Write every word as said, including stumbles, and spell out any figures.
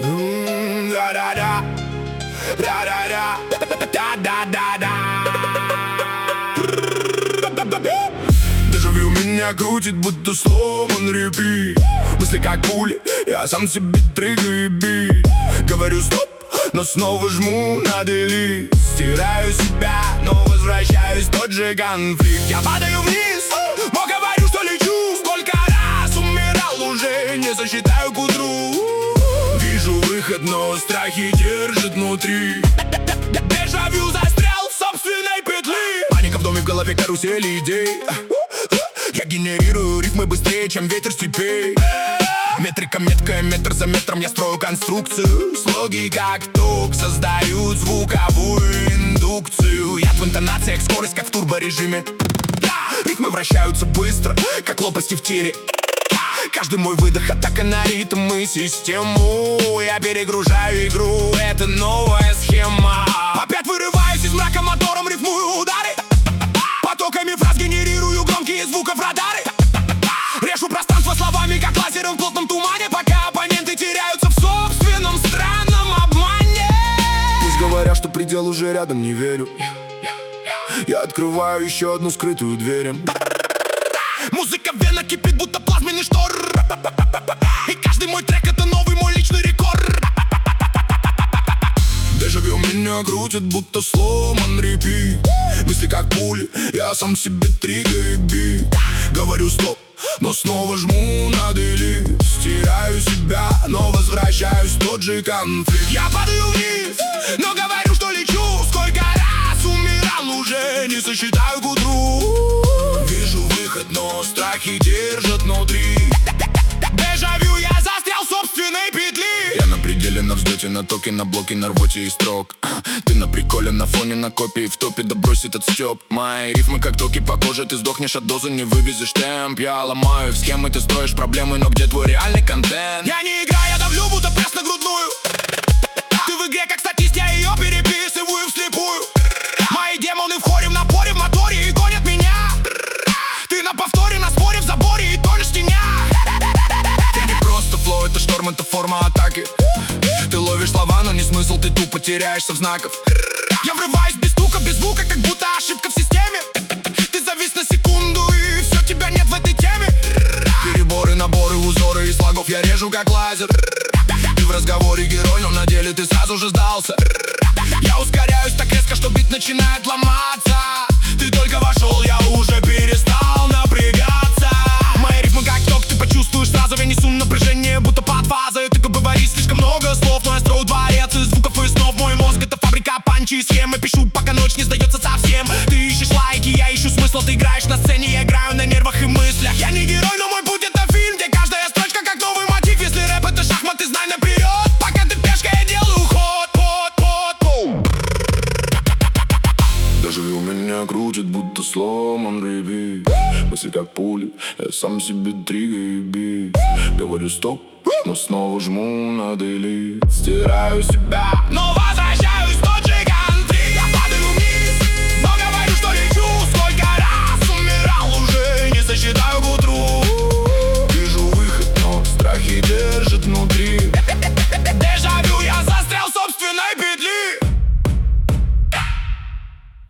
Да-да-да, да-да-да, да-да-да-да. Дежавю меня крутит, будто сломан репит. Мысли как пули, я сам себе триггер и бит. Говорю стоп, но снова жму на delete. Стираю себя, но возвращаюсь в тот же конфликт. Я падаю вниз, но говорю, что лечу. Сколько раз умирал, уже не засчитаю к утру. Вижу выход, но страхи держит внутри. Дежавю, застрял в собственной петли. Паника в доме, в голове карусели идей. Я генерирую рифмы быстрее, чем ветер степей. Метрика меткая, метр за метром я строю конструкцию. Слоги как ток создают звуковую индукцию. Я в интонациях, скорость как в турборежиме. Ритмы вращаются быстро, как лопасти в тире. Каждый мой выдох атака на ритм и систему. Я перегружаю игру, это новая схема. Опять вырываюсь из мрака мотором, рифмую удары. Потоками фраз генерирую громкие звуков радары. Решу пространство словами, как лазером в плотном тумане, пока оппоненты теряются в собственном странном обмане. Пусть говорят, что предел уже рядом, не верю. Я открываю еще одну скрытую дверь. Музыка в венах кипит, будто плазменный штор. И каждый мой трек — это новый мой личный рекорд. Дежавю меня крутит, будто сломан репит. Мысли как пули, я сам себе триггер и бит. Говорю стоп, но снова жму на delete. Стираю себя, но возвращаюсь в тот же конфликт. Я падаю вниз, но говорю, что лечу. Сколько раз умирал, уже не сосчитаю к утру. Вижу выход, но страхи держат внутри. Дежавю, я застрял в собственной петли. Я на пределе, на взлете, на токе, на блоке, на рвоте и строк. Ты на приколе, на фоне, на копии, в топе, да брось этот стёб. Мои рифмы как токи по коже, ты сдохнешь от дозы, не вывезешь темп. Я ломаю в схемы, ты строишь проблемы, но где твой реальный контент? Я не играю, я давлю, будто пресс на грудную. Ты в игре как статист, я ее переписываю вслепую. Мои демоны в хоре, в напоре, в моторе и гонят меня. Ты на повторе, на споре, в заборе и тонешь в тенях. Я не просто флоу, это шторм, это форма атаки. Ты ловишь слова, но не смысл, ты тупо теряешься в знаках. Я врываюсь без стука, без звука, как будто ошибка в системе. Ты завис на секунду и все, тебя нет в этой теме. Переборы, наборы, узоры и слогов я режу как лазер. Ты в разговоре герой, но на деле ты сразу же сдался. Я ускоряюсь так резко, что бит начинает ломаться. Ты только вошел, я уже перестал напрягаться. Мои рифмы как ток, ты почувствуешь сразу. Я несу напряжение, будто под фазой. Ты говоришь слишком много слов, но я строю дворец из звуков и снов. Мой мозг — это фабрика панчи и схемы. Пишу, пока ночь не сдается совсем. Ты ищешь лайки, я ищу смысл. Ты играешь на сцене, я играю на нервах и мыслях. Я не герой, но мой путь — это фильм, где каждая строчка как новый мотив. Если рэп — это шахматы, знай наперед. Пока ты пешка, я делаю ход, ход, ход, ход. Дежавю меня крутит, будто сломан репит. Мысли как пули, я сам себе триггер и бит. Говорю стоп, но снова жму на delete. Стираю себя, но вас